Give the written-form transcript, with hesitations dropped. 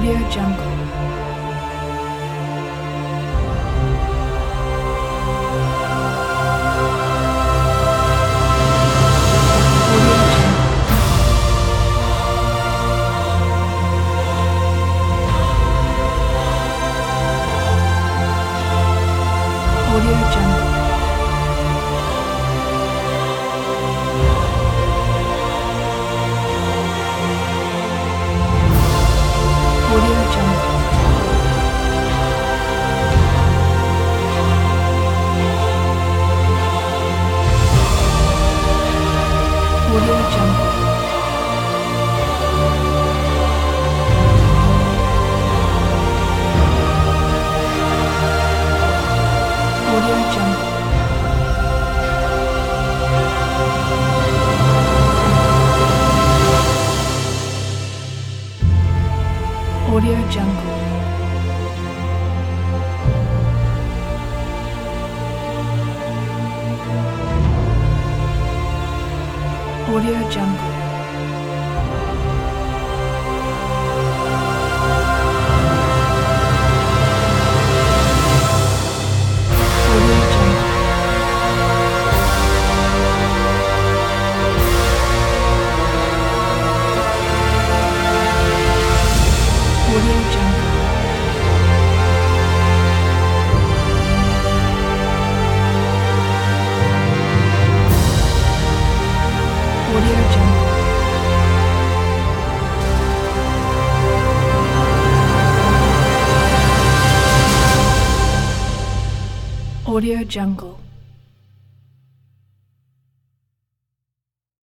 Audio Jungle. Audio Jungle. Audio Jungle. Audio Jungle. Audio Jungle. Audio Jungle. Audio Jungle. Audio Jungle. Audio Jungle. Audio Jungle. Audio Jungle.